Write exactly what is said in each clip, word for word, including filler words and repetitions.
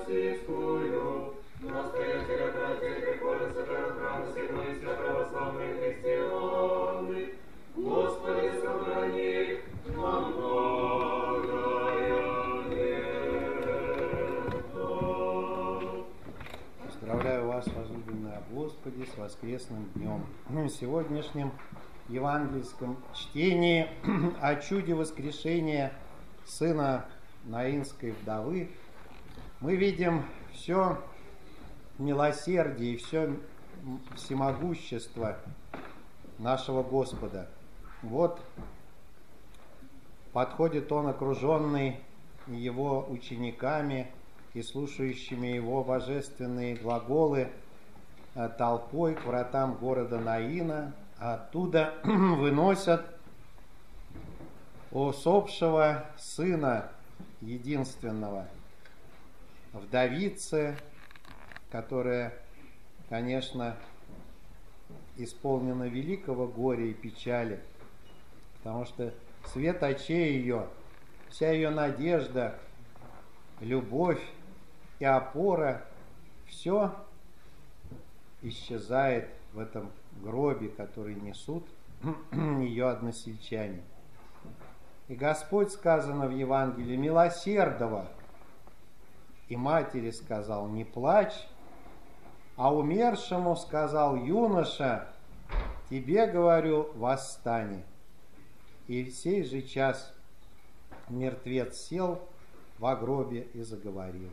российскую, настоятеля братьев прикольно сожрал храм седьмой вся православные христианы. Господи, сохрани нам многое лето. Поздравляю вас, возлюбленные о Господе, с воскресным днем. В сегодняшнем евангельском чтении о чуде воскрешения сына Наинской вдовы мы видим все милосердие и все всемогущество нашего Господа. Вот подходит он, окруженный его учениками и слушающими его божественные глаголы толпой к вратам города Наина, а оттуда выносят усопшего сына единственного, вдовицы, которая, конечно, исполнена великого горя и печали, потому что свет очей ее, вся ее надежда, любовь и опора, все исчезает в этом гробе, который несут ее односельчане. И Господь, сказано в Евангелии, милосердного, и матери сказал: не плачь, а умершему сказал: юноша, тебе говорю, восстань. И в сей же час мертвец сел во гробе и заговорил.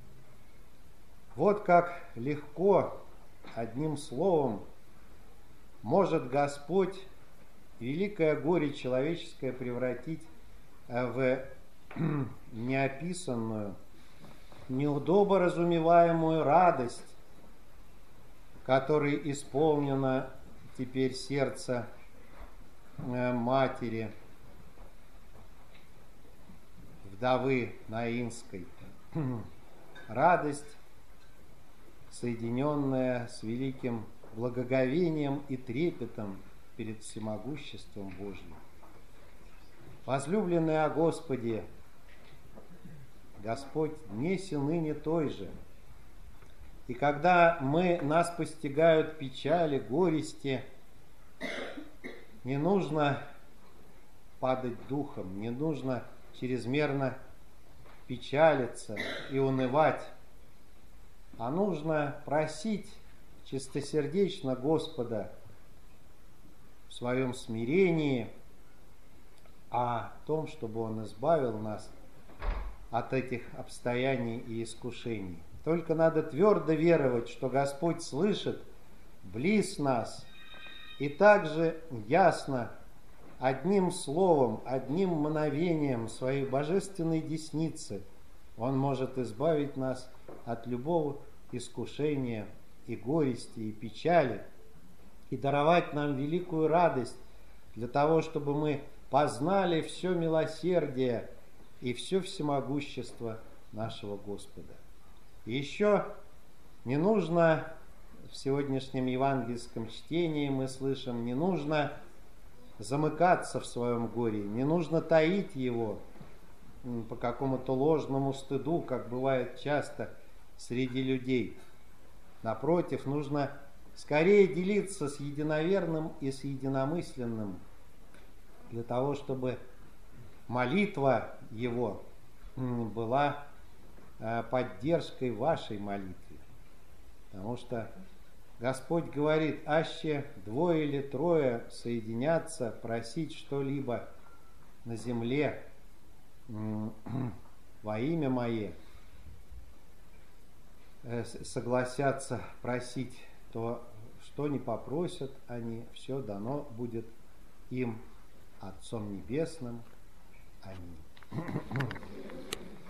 Вот как легко, одним словом, может Господь великое горе человеческое превратить в неописанную, неудоборазумеваемую радость, которой исполнено теперь сердце матери, вдовы Наинской. Радость, соединенная с великим благоговением и трепетом перед всемогуществом Божьим. Возлюбленные о Господе, Господь днесь и ныне той же. И когда мы, нас постигают печали, горести, не нужно падать духом, не нужно чрезмерно печалиться и унывать, а нужно просить чистосердечно Господа в своем смирении о том, чтобы Он избавил нас от этих обстояний и искушений. Только надо твердо веровать, что Господь слышит, близ нас, и также ясно, одним словом, одним мгновением своей божественной десницы Он может избавить нас от любого искушения и горести, и печали, и даровать нам великую радость для того, чтобы мы познали все милосердие и все всемогущество нашего Господа. И еще не нужно в сегодняшнем евангельском чтении, мы слышим, не нужно замыкаться в своем горе, не нужно таить его по какому-то ложному стыду, как бывает часто среди людей. Напротив, нужно скорее делиться с единоверным и с единомысленным, для того, чтобы молитва его была поддержкой вашей молитвы. Потому что Господь говорит: аще двое или трое соединятся, просить что-либо на земле во имя Мое, согласятся просить, то что не попросят они, все дано будет им Отцом Небесным. Аминь.